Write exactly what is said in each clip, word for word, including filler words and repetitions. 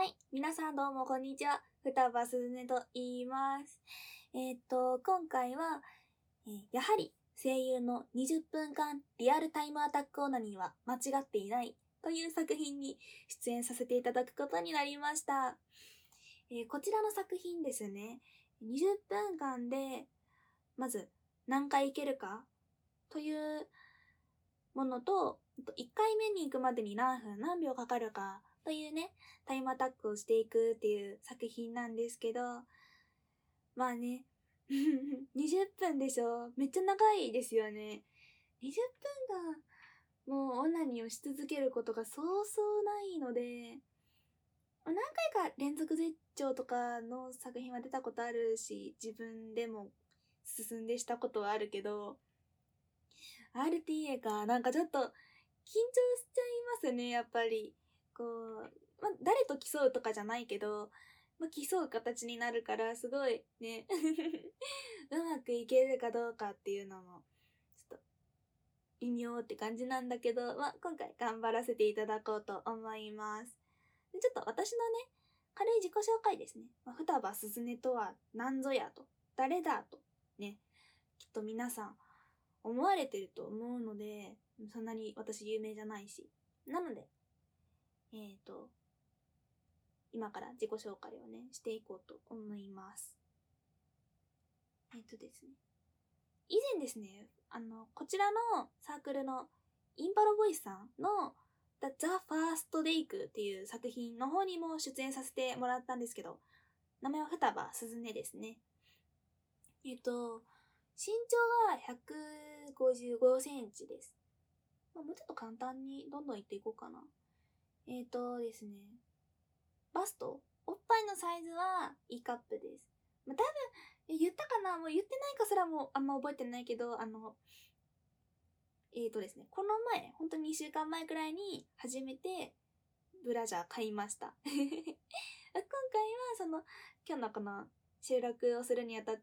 い。皆さんどうもこんにちは。双葉すずねと言います。えーっと、今回は、えーやはり声優のにじゅっぷんかんリアルタイムアタックオナニーは間違っていないという作品に出演させていただくことになりました。えーこちらの作品ですね、にじゅっぷんかんで、まず何回いけるかというものと、いっかいめに行くまでに何分何秒かかるかというね、タイムアタックをしていくっていう作品なんですけど、まあね、にじゅっぷんでしょ、めっちゃ長いですよね。にじゅっぷんかん、もうオナニーをし続けることがそうそうないので、何回か連続絶頂とかの作品は出たことあるし、自分でも進んでしたことはあるけど、アールティーエー か、なんかちょっと緊張しちゃいますね、やっぱり。こう、ま、誰と競うとかじゃないけど、ま、競う形になるから、すごいね、うまくいけるかどうかっていうのも、ちょっと微妙って感じなんだけど、ま、今回頑張らせていただこうと思います。でちょっと私のね、軽い自己紹介ですね。まあ、双葉すずねとは何ぞやと、誰だと、ね、きっと皆さん思われてると思うので、そんなに私有名じゃないし。なので、えーと、今から自己紹介をね、していこうと思います。えっ、とですね。以前ですね、あの、こちらのサークルのインパロボイスさんの The First Take っていう作品の方にも出演させてもらったんですけど、名前は双葉すずねですね。えっ、と、身長がひゃくごじゅうごセンチです。まあ、もうちょっと簡単にどんどんいっていこうかな。えっ、とですね、バストおっぱいのサイズは E カップです。まあ、多分、言ったかな、もう言ってないかすらもあんま覚えてないけど、あの、えっ、とですね、この前、ほんとににしゅうかんまえくらいに初めてブラジャー買いました。今回はその、今日のこの収録をするにあたって、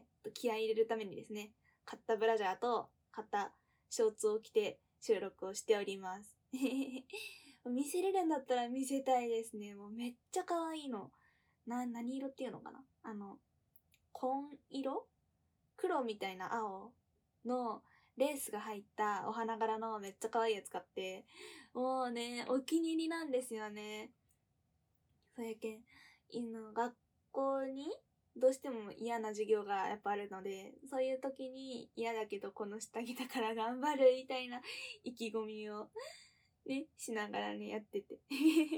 気合い入れるためにですね、買ったブラジャーと買ったショーツを着て収録をしております。見せれるんだったら見せたいですね。もうめっちゃ可愛いの。な、何色っていうのかな、あの、紺色黒みたいな青のレースが入ったお花柄のめっちゃ可愛いやつ買って、もうね、お気に入りなんですよね。そうやけん、いの学校にどうしても嫌な授業がやっぱあるので、そういう時に嫌だけどこの下着だから頑張るみたいな意気込みをね、しながらね、やってて。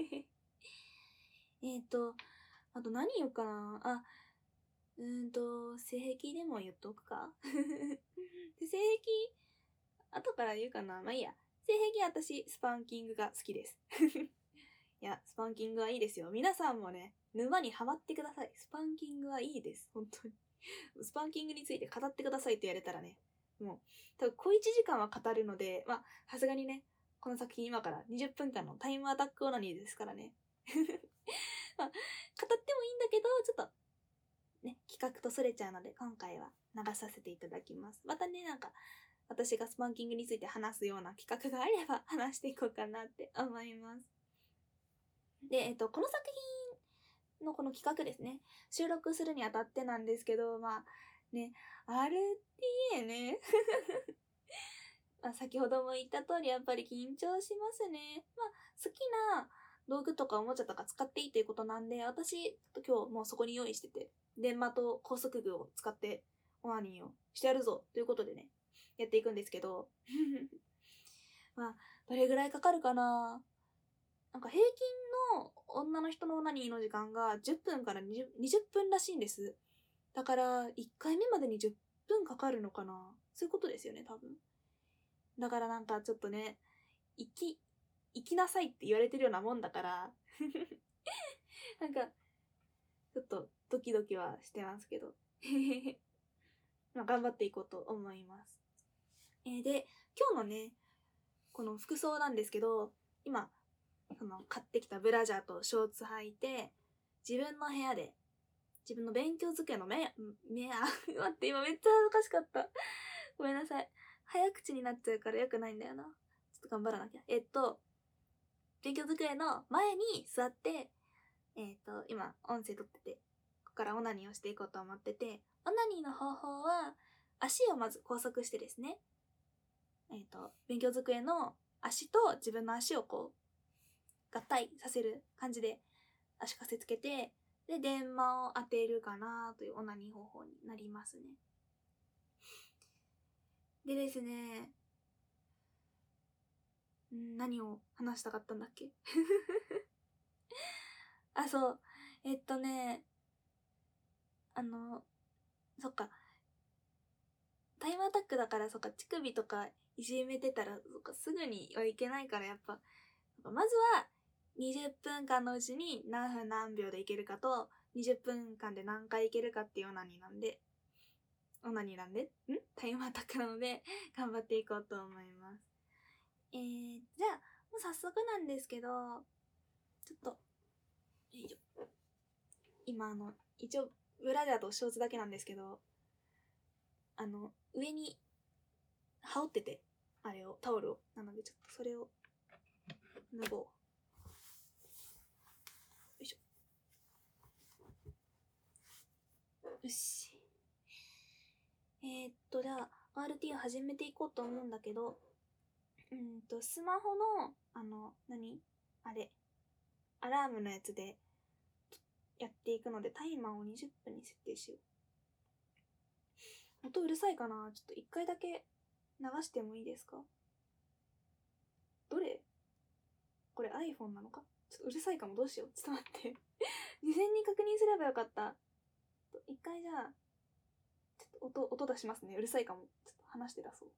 えっと、あと何言うかなあ、うーんと、性癖でも言っとくかで性癖、後から言うかなまあいいや。性癖私、スパンキングが好きです。いや、スパンキングはいいですよ。皆さんもね、沼にハマってください。スパンキングはいいです。本当に。スパンキングについて語ってくださいって言われたらね、もう、多分小いちじかんは語るので、まあ、さすがにね、この作品今からにじゅっぷんかんのタイムアタックオナニーですからね。まあ、語ってもいいんだけど、ちょっと、ね、企画とそれちゃうので、今回は流させていただきます。またね、なんか、私がスパンキングについて話すような企画があれば話していこうかなって思います。で、えっと、この作品のこの企画ですね、収録するにあたってなんですけど、まあ、ね、アールティーエー ね。まあ、先ほども言った通り、やっぱり緊張しますね。まあ、好きな道具とかおもちゃとか使っていいということなんで、私、今日もうそこに用意してて、電話と高速具を使ってオナニーをしてやるぞということでね、やっていくんですけど、まあ、どれぐらいかかるかな。なんか平均の女の人のオナニーの時間がじゅっぷんから にじゅう, にじゅっぷんらしいんです。だから、いっかいめまでにじゅっぷんかかるのかな。そういうことですよね、多分。だからなんかちょっとね、生き、生きなさいって言われてるようなもんだから、なんか、ちょっとドキドキはしてますけど。まあ頑張っていこうと思います。えー、で、今日のね、この服装なんですけど、今、その買ってきたブラジャーとショーツ履いて、自分の部屋で、自分の勉強机の目、目、あ、待って、今めっちゃ恥ずかしかった。ごめんなさい。早口になっちゃうから良くないんだよな。ちょっと頑張らなきゃ。えっと、勉強机の前に座って、 えっと、今、音声撮ってて、ここからオナニーをしていこうと思ってて、オナニーの方法は、足をまず拘束してですね、えっと、勉強机の足と自分の足をこう、合体させる感じで足かせつけて、で、電話を当てるかなというオナニー方法になりますね。でですね、ん何を話したかったんだっけあ、そう。えっとね、あの、そっか。タイムアタックだから、そっか、乳首とかいじめてたら、そっか、すぐにはいけないから、やっぱ、まずは、にじゅっぷんかんのうちに何分何秒でいけるかと、にじゅっぷんかんで何回いけるかっていうオナニーなんで、オナニーなんで、んタイムアタックなので、頑張っていこうと思います。えー、じゃあ、もう早速なんですけど、ちょっと、よいしょ。今、あの、一応、ブラジャーとショーツだけなんですけど、あの、上に、羽織ってて、あれを、タオルを。なので、ちょっとそれを、脱ごう。よいしょ。よし。えー、っと、じゃあ、アールティー を始めていこうと思うんだけど、うんと、スマホの、あの、何あれ、アラームのやつで、やっていくので、タイマーをにじゅっぷんに設定しよう。音うるさいかな？ちょっと一回だけ流してもいいですか？どれ？これ iPhone なのか？ちょっとうるさいかも。どうしよう。ちょっと待って。事前に確認すればよかった。一回じゃあ、ちょっと音、音出しますね。うるさいかも。ちょっと話して出そう。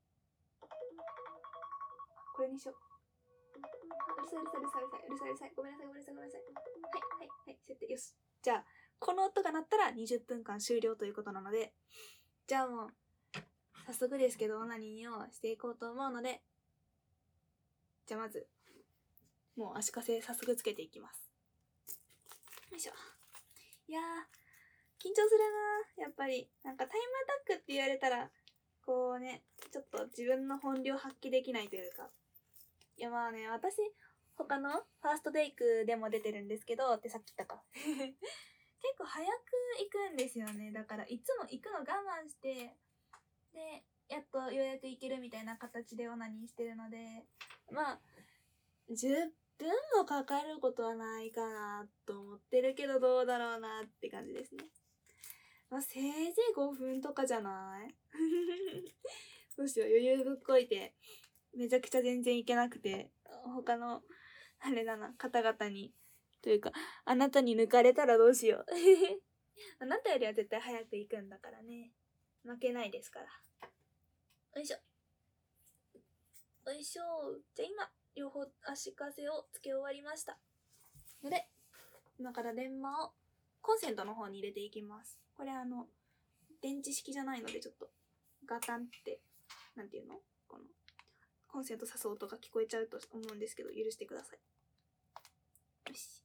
これにしよう。うるさいうるさいうるさいうるさいうるさいうるさい。ごめんなさいごめんなさいごめんなさい。はいはいはい。設定。よし。じゃあ、この音が鳴ったらにじゅっぷんかん終了ということなので、じゃあもう、早速ですけど、オナニーをしていこうと思うので、じゃあまず、もう足かせ早速つけていきます。よいしょ。いやー、緊張するなー。やっぱり、なんかタイムアタックって言われたら、こうね、ちょっと自分の本領発揮できないというか。いやまあね、私、他のファーストテイクでも出てるんですけど、ってさっき言ったか。結構早く行くんですよね。だから、いつも行くの我慢して、で、やっとようやく行けるみたいな形でオナニーしてるので、まあ、じゅっぷんもかかることはないかなと思ってるけど、どうだろうなって感じですね。まあ、せいぜいごふんとかじゃないどうしよう、余裕ぶっこいて、めちゃくちゃ全然いけなくて、他の、あれだな、方々に、というか、あなたに抜かれたらどうしよう。あなたよりは絶対早く行くんだからね。負けないですから。よいしょ。よいしょ。じゃあ今、両方足かせをつけ終わりました。ので、今から電話をコンセントの方に入れていきます。これあの、電池式じゃないのでちょっとガタンって、なんていうの？この、コンセント挿す音が聞こえちゃうと思うんですけど、許してください。よし。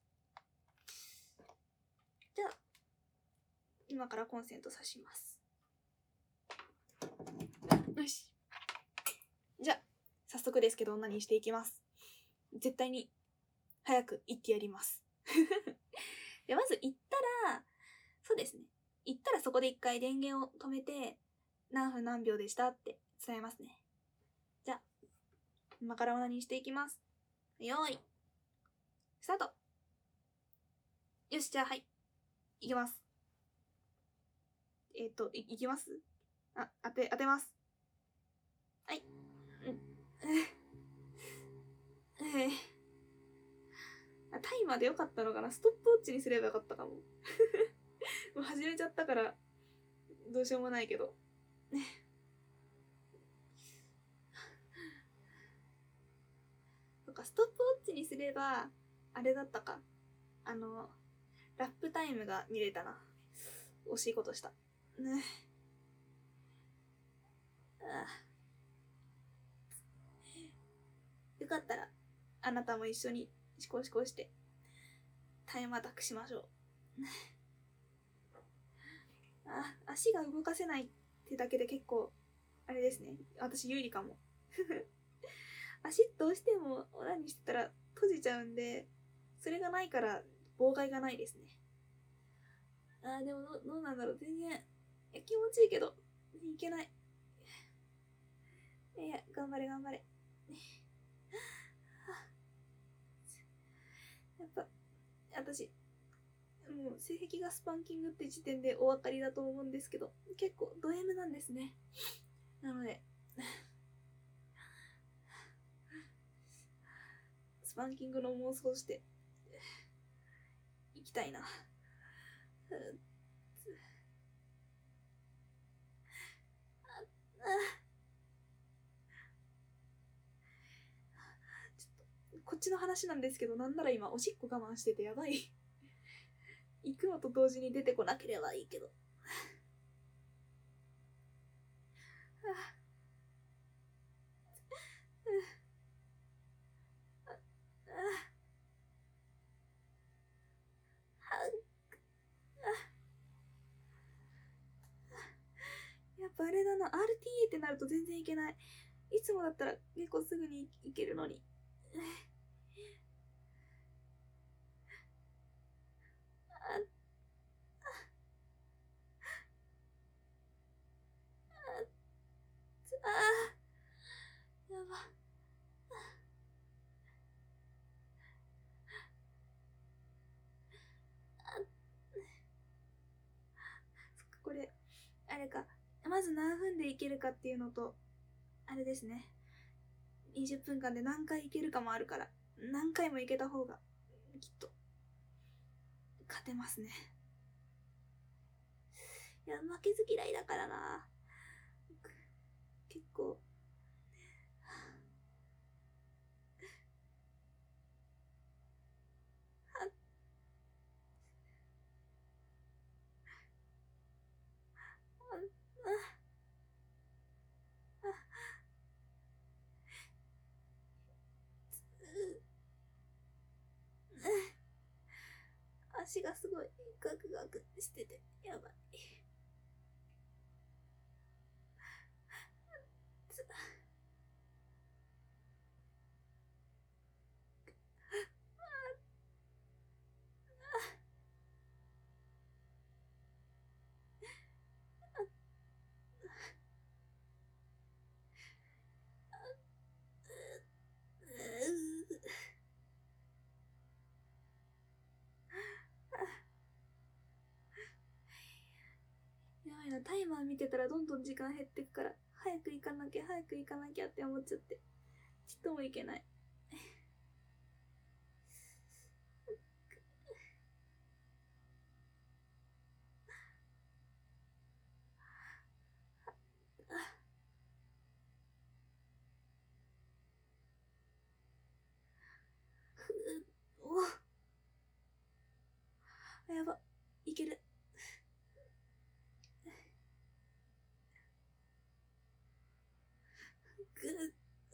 じゃあ、今からコンセント挿します。よし。じゃあ、早速ですけど、何していきます。絶対に、早く行ってやります。で、まず行ったら、そうですね。行ったらそこで一回電源を止めて、何分何秒でしたって伝えますね。じゃあ、今からオナニーしていきます。よーい。スタート。よし、じゃあ、はい。いきます。えっ、ー、と、い、いきますあ、当て、当てます。はい。うん。えー、タイマーでよかったのかな？ストップウォッチにすればよかったかも。もう始めちゃったから、どうしようもないけど。そっか、ストップウォッチにすれば、あれだったか。あの、ラップタイムが見れたな。惜しいことした。ね。ああ。よかったら、あなたも一緒にシコシコして、タイムアタックしましょう。あ、足が動かせないってだけで結構、あれですね。私有利かも。足どうしてもオナニーしてたら閉じちゃうんで、それがないから妨害がないですね。あーでもどどうなんだろう、全然いや気持ちいいけどいけない。いや頑張れ頑張れ。やっぱ私もう性癖がスパンキングって時点でお分かりだと思うんですけど、結構ド M なんですね。なのでスパンキングの妄想していきたいな。こっちの話なんですけど、なんなら今おしっこ我慢しててやばい。行くのと同時に出てこなければいいけど。やっぱあれだな、アールティーエー ってなると全然いけない。いつもだったら結構すぐに行けるのに。ああ、やば。これ、あれか。まず何分でいけるかっていうのと、あれですね。にじゅっぷんかんで何回いけるかもあるから、何回もいけた方が、きっと、勝てますね。いや、負けず嫌いだからな。結構、足がすごいガクガクしててやばい。やばいな、タイマー見てたらどんどん時間減ってくから、早く行かなきゃ早く行かなきゃって思っちゃってちっとも行けない。おやば、いける。ぐっ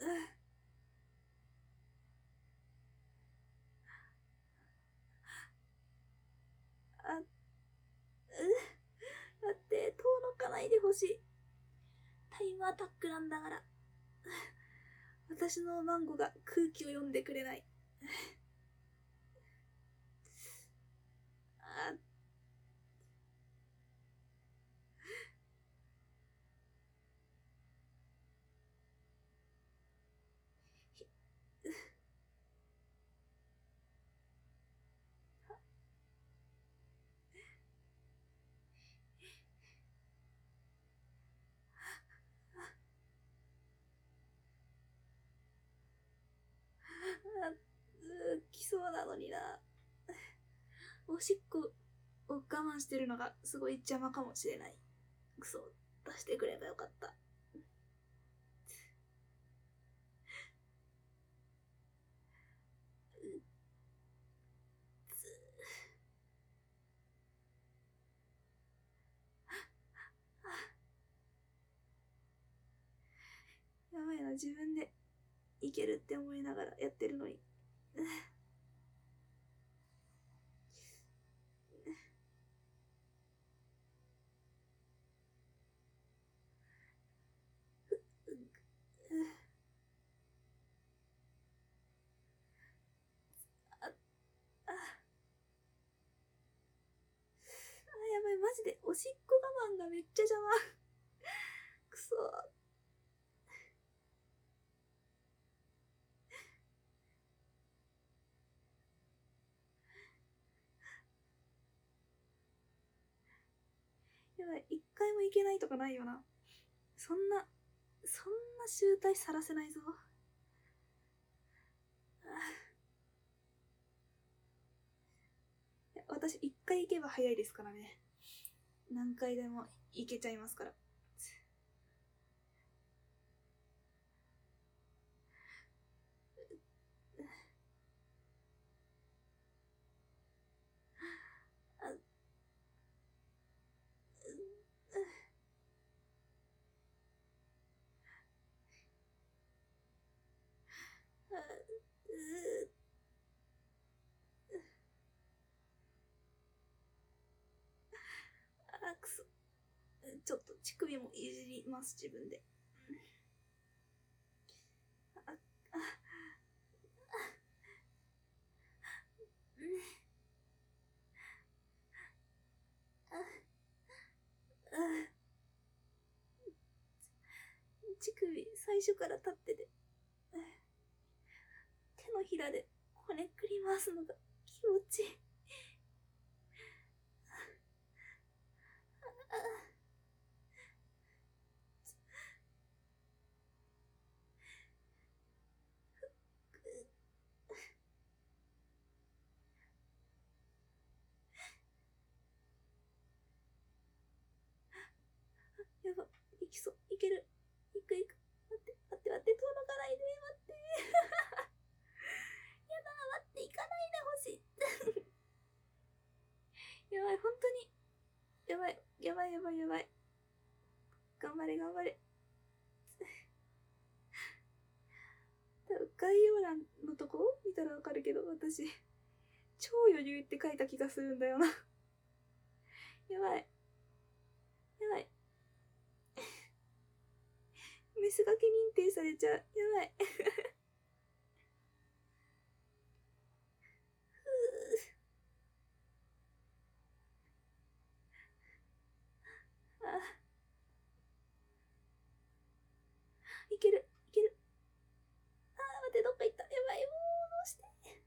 あ、う待って、遠のかないでほしい。タイムアタックなんだから。私のマンゴが空気を読んでくれない。ああ来そうなのにな。おしっこを我慢してるのがすごい邪魔かもしれない。クソ、出してくればよかった。やばいな、自分でいけるって思いながらやってるのに。 ちゃ邪魔。くそ。やばい、一回も行けないとかないよな。そんな、そんな集大さらせないぞ。私一回行けば早いですからね。何回でも行けちゃいますから。あ、くそ。ちょっと乳首もいじります、自分で。あ、あ、あ、乳首最初から立ってて、手のひらでこねくり回すのが気持ちいい。やば、いきそう、いける。いくいく。待って、待って、待って、遠のかないで、待って。やだ、待って、行かないでほしい。やばい、本当に。やばい、やばい、やばい、やばい。頑張れ、頑張れ。概要欄のとこ見たらわかるけど、私、超余裕って書いた気がするんだよな。やばい。やばい。メスガキ認定されちゃう。やばい。あ、いける、いける。あー、待って、どっか行った。やばい、もう、どうして。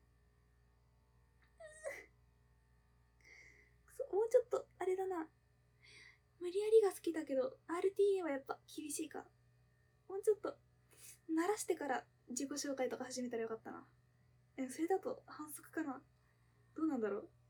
もうちょっと、あれだな。無理やりが好きだけど、アールティーエー はやっぱ厳しいか。もうちょっと、慣らしてから自己紹介とか始めたらよかったな。え、それだと反則かな。どうなんだろう。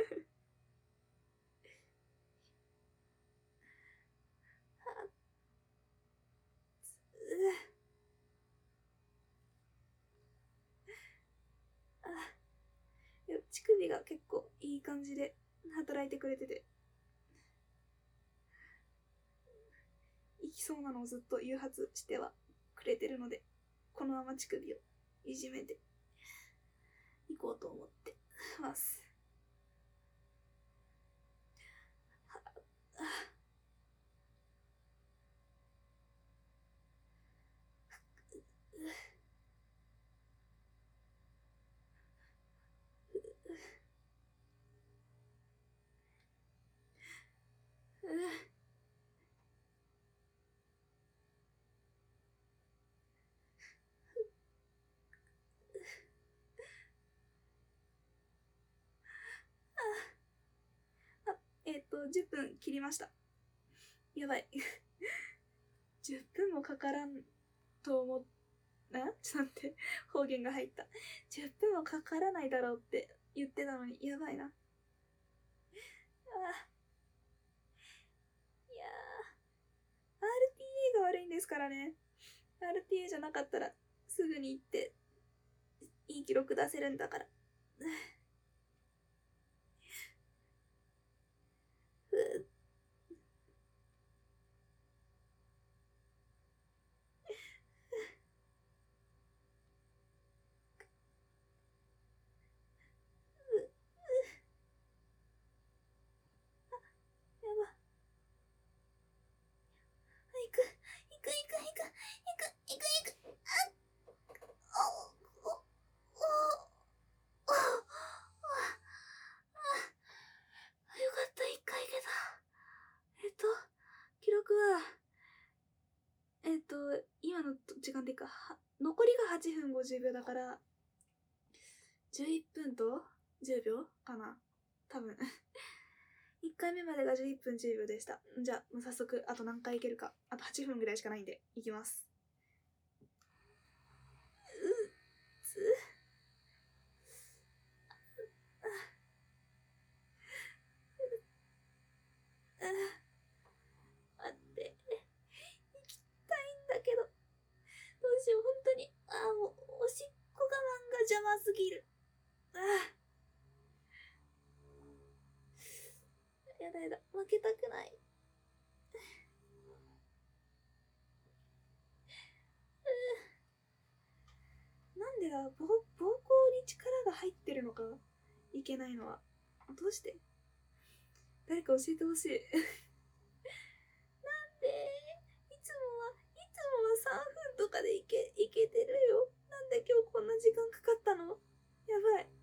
あ、いや、乳首が結構いい感じで働いてくれてて、行きそうなのをずっと誘発してはくれてるので、このまま乳首をいじめていこうと思ってます。あ、えっと、じゅっぷん切りました。やばい。じゅっぷんもかからんと思っなちょっと待って、方言が入った。じゅっぷんもかからないだろうって言ってたのに、やばいな。ああ。いやー、アールティーエー が悪いんですからね。アールティーエー じゃなかったら、すぐに行って、いい記録出せるんだから。ふやば。行く、行く、行く、行く、行く、行く、行く。あっ、お、お、お、お、 時間でか。残りがはちふんごじゅうびょうだから、じゅういっぷんとじゅうびょうかな多分。いっかいめまでがじゅういっぷんじゅうびょうでした。じゃあ、もう早速、あと何回いけるか。あとはちふんぐらいしかないんで、いきます。う、つ、あ、待って。行きたいんだけど。どうしよう、本当に。あ、もう、おしっこ我慢が邪魔すぎる。あやだやだ、負けたくない。なんでだ、ぼ膀胱に力が入ってるのかいけないのは。どうして？誰か教えてほしい。なんでいつもは、いつもはさんぷんとかでいけ、いけてるよ。なんで今日こんな時間かかったの？やばい。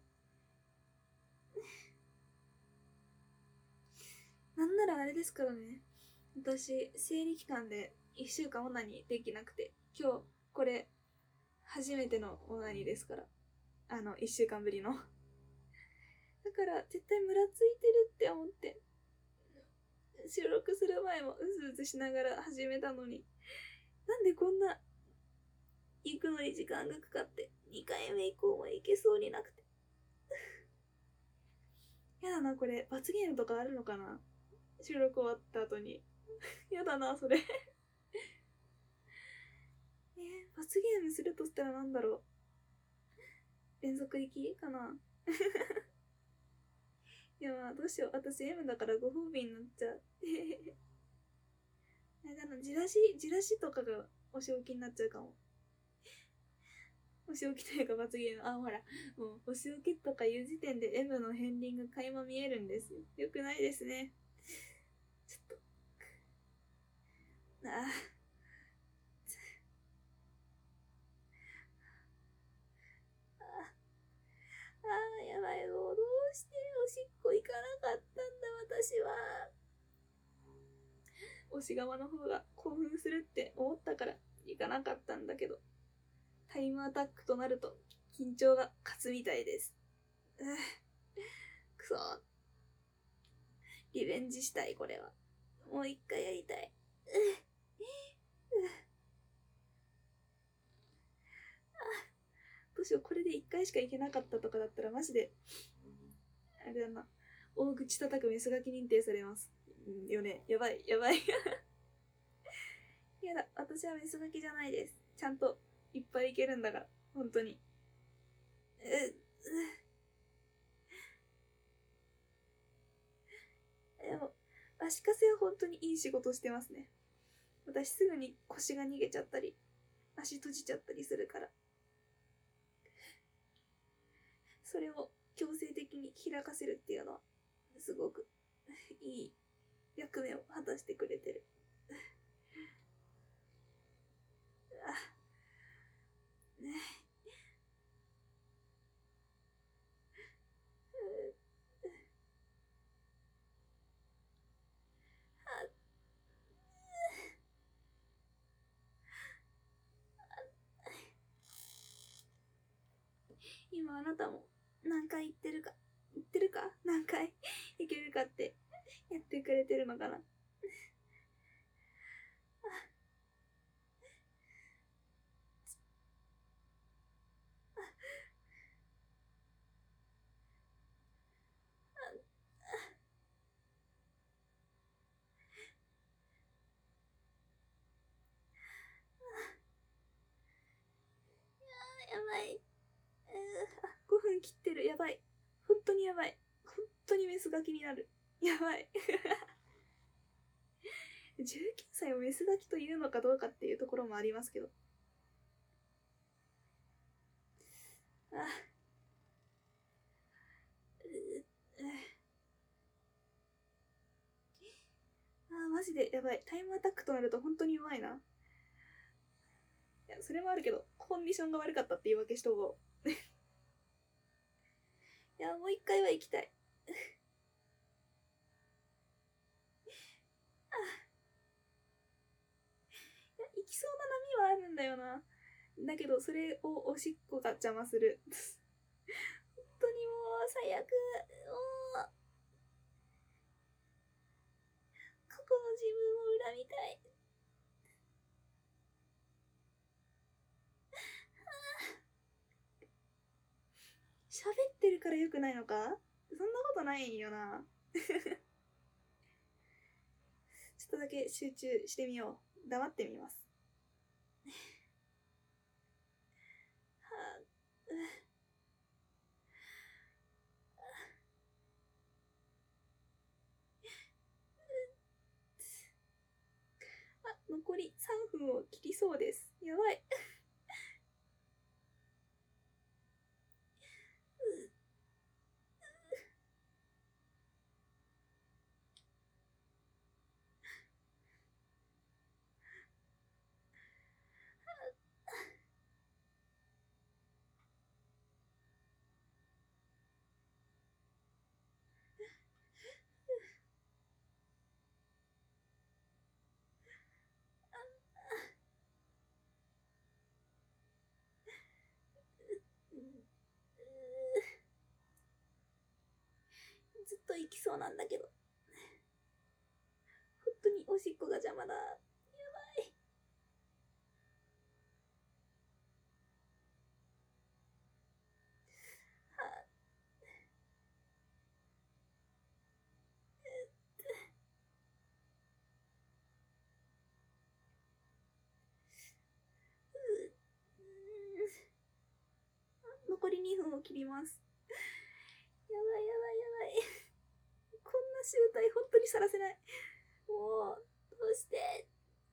なんならあれですからね。私、生理期間でいっしゅうかんオナニーできなくて、今日、これ、初めてのオナニーですから。あの、いっしゅうかんぶりの。だから絶対ムラついてるって思って収録する前もうずうずしながら始めたのに、なんでこんな行くのに時間がかかってにかいめ以降も行けそうになくてやだな。これ罰ゲームとかあるのかな、収録終わった後に。やだなそれ。えー、罰ゲームするとしたらなんだろう。連続行きかな。いやまあどうしよう、私 M だからご褒美になっちゃう。なんかじらしじらしとかがお仕置きになっちゃうかも。お仕置きというか罰ゲーム。あ、ほら、もうお仕置きとかいう時点で M の片鱗が垣間見えるんですよ。よくないですね。ちょっと。ああ。ああ、やばい。もうどうしておしっこ行かなかったんだ、私は。推し側の方が興奮するって思ったから行かなかったんだけど、タイムアタックとなると緊張が勝つみたいです。うくそ。リベンジしたい、これは。もう一回やりたい。どうしよう、これで一回しか行けなかったとかだったらマジで、あれだな。大口叩くメスガキ認定されます。よね。やばい、やばい。やだ、私はメスガキじゃないです。ちゃんといっぱいいけるんだから、本当に。う、う、でも、足かせは本当にいい仕事してますね。私すぐに腰が逃げちゃったり、足閉じちゃったりするから。それを強制的に開かせるっていうのは、すごくいい役目を果たしてくれてる。あ、ね。今あなたも何回言ってるか、言ってるか何回いけるかってやってくれてるのかな。やばい。ごふん切ってる。やばい。本当にやばい。本当にメスガキになる。やばい。じゅうきゅうさいをメスガキというのかどうかっていうところもありますけど。あ、あ、マジでやばい。タイムアタックとなると本当に弱いな。いや、それもあるけど、コンディションが悪かったって言い訳しとこう。いや、もう一回は行きたい。あ、いや、行きそうな波はあるんだよな。 だけどそれをおしっこが邪魔する。本当にもう最悪。もう過去の自分を恨みたい。喋ってるから良くないのか？そんなことないよな。ちょっとだけ集中してみよう。黙ってみます。はあ、あ、残りさんぷんを切りそうです。やばい。ずっと行きそうなんだけど、本当におしっこが邪魔だ。やばい。はあ、残りにふんを切ります。やばいやばいやばい。こんな集体本当にさらせない。もう、どうして。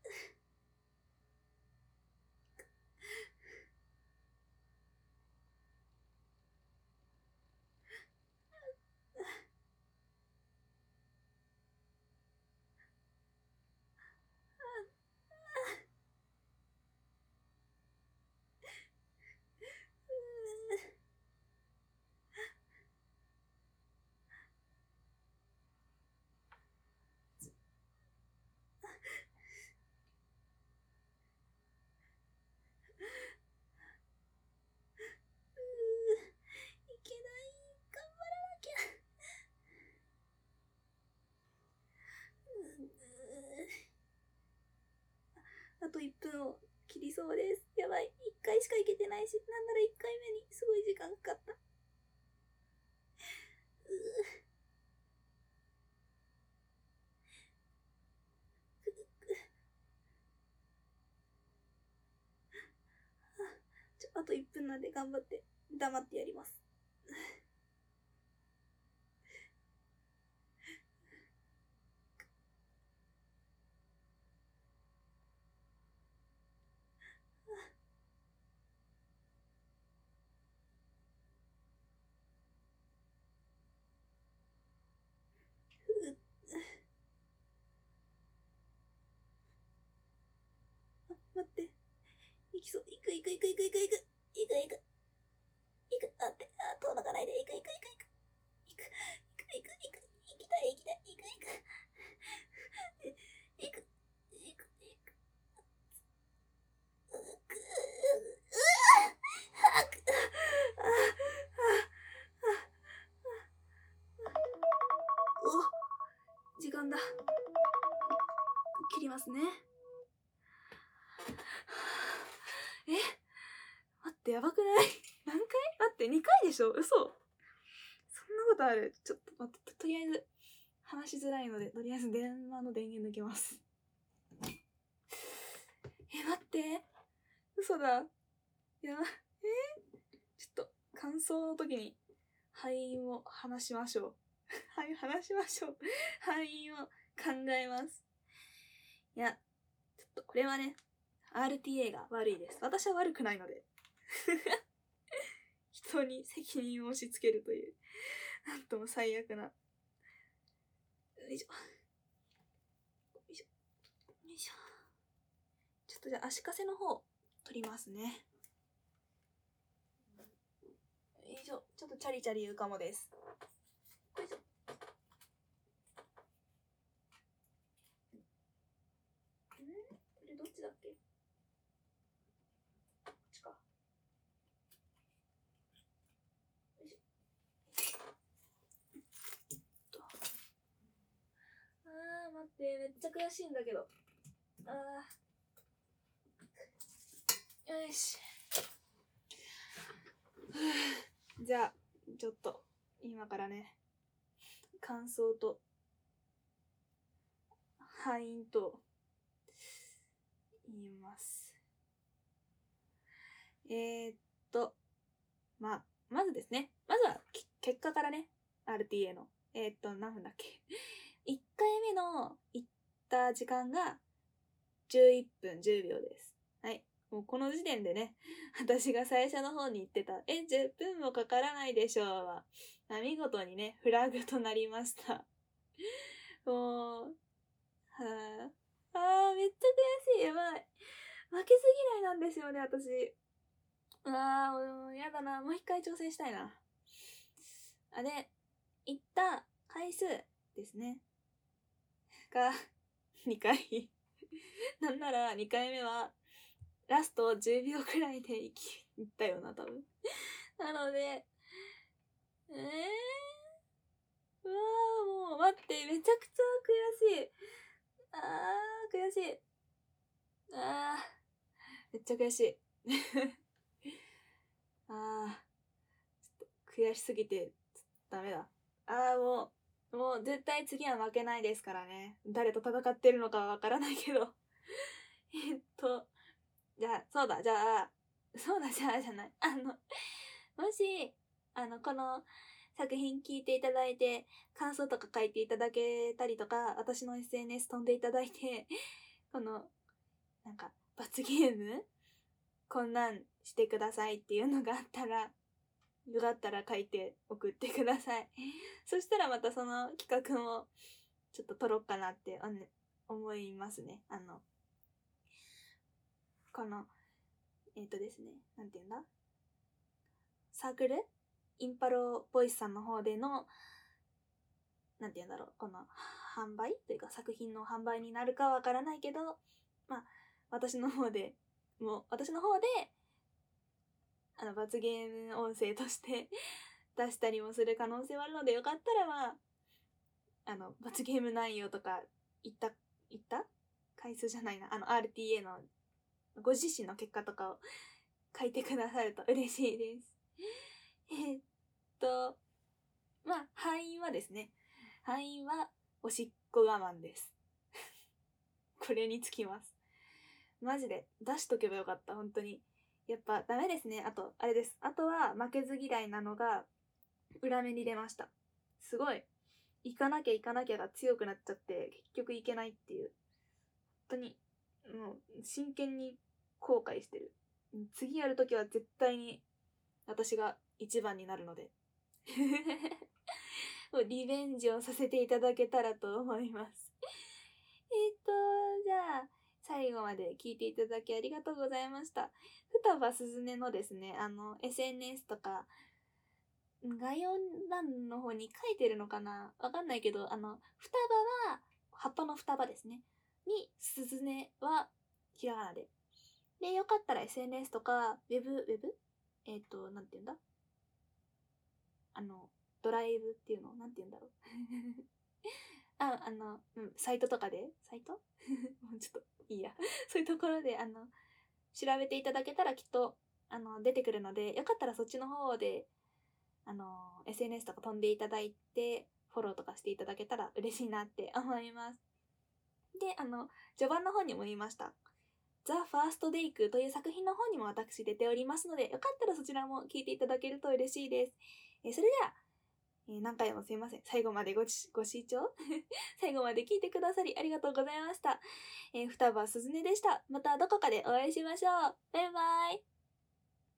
あといっぷんを切りそうです。やばい。いっかいしか行けてないし、なんならいっかいめにすごい時間かかった。ちょあといっぷんなんで頑張って黙ってやります。あ、待って。行きそう。行く行く行く行く行く行く。行く行く。行く。あって。あ、遠のかないで。行く行く行く行く。行く行く行く行く。行きたい行きたい。行く行く。行く行く行く。うくうわっお、時間だ。切りますね。え、待って、やばくない？何回？待って、にかいでしょ？嘘。そんなことある？ちょっと待って、とりあえず話しづらいので、とりあえず電話の電源抜けます。え、待って、嘘だ。いや、えちょっと感想の時に敗因を話しましょう。はい、話しましょう。敗因を考えます。いや、ちょっとこれはね、アールティーエー が悪いです。私は悪くないので。人に責任を押し付けるという、なんとも最悪な。よいしょ。よいしょ。よいしょ。ちょっとじゃあ足かせの方、取りますね。よいしょ。ちょっとチャリチャリ言うかもです。よいしょ。ん？これどっちだっけ？こっちか。 ゃ悔しいんだけど。あー。よし。じゃあ、ちょっと、今からね、感想と、敗因と、言います。えー、っと、まあ、まずですね、まずは、結果からね、アールティーエー の。えー、っと、何分だっけ。いっかいめの行った時間がじゅういっぷんじゅうびょうです。はい。もうこの時点でね、私が最初の方に言ってた、え、じゅっぷんもかからないでしょうは、見事にね、フラグとなりました。もう、はぁ、あー、めっちゃ悔しい。やばい。負けず嫌いなんですよね、私。あー、もうやだな。もう一回挑戦したいな。あれ、行った回数ですね。が、にかい。なんならにかいめは、ラストじゅうびょうくらいで行き、行ったよな、多分。なので、えー、うわー、もう待って、めちゃくちゃ悔しい。あー、悔しい。あー、めっちゃ悔しい。あー、ちょっと悔しすぎて、ダメだ。あー、もう、もう絶対次は負けないですからね。誰と戦ってるのかはわからないけど。えっと、じゃあ、そうだ、じゃあ、そうだ、じゃあ、じゃない。あの、もし、あの、この作品聞いていただいて、感想とか書いていただけたりとか、私の エスエヌエス 飛んでいただいて、この、なんか、罰ゲームこんなんしてくださいっていうのがあったら、よかったら書いて送ってください。そしたらまたその企画も、ちょっと撮ろうかなって思いますね。あの、この、えっ、ー、とですね、なんて言うんだサークルインパロボイスさんの方での、なんて言うんだろう、この販売というか作品の販売になるかわからないけど、まあ、私の方で、もう、私の方で、あの、罰ゲーム音声として出したりもする可能性はあるので、よかったらまあ、あの、罰ゲーム内容とか、言った、言った回数じゃないな、あの、アールティーエー の、ご自身の結果とかを書いてくださると嬉しいです。えー、っと、まあ、敗因はですね、敗因は、おしっこ我慢です。これにつきます。マジで、出しとけばよかった、本当に。やっぱダメですね。あと、あれです。あとは、負けず嫌いなのが、裏目に出ました。すごい。行かなきゃ行かなきゃが強くなっちゃって、結局行けないっていう。本当に、もう、真剣に後悔してる。次やるときは絶対に、私が一番になるので。もうリベンジをさせていただけたらと思います。えっと、じゃあ、最後まで聞いていただきありがとうございました。双葉すずねのですね、あの、エスエヌエス とか、概要欄の方に書いてるのかなわかんないけど、あの、双葉は、葉っぱの双葉ですね。に、すずねは、ひらがなで。で、よかったら エスエヌエス とか、ウェブ、ウェブえっと、なんて言うんだあの、ドライブっていうのなんて言うんだろう。あ、あの、うん、サイトとかで、サイトもうちょっと、いいや。そういうところで、あの、調べていただけたらきっと、あの、出てくるので、よかったらそっちの方で、あの、エスエヌエス とか飛んでいただいて、フォローとかしていただけたら嬉しいなって思います。で、あの、序盤の方にも言いました。ザ・ファースト・デイクという作品の方にも私出ておりますので、よかったらそちらも聞いていただけると嬉しいです。えー、それでは、えー、何回もすいません。最後までごご視聴最後まで聞いてくださりありがとうございました。えー、双葉すずねでした。またどこかでお会いしましょう。バイバイ。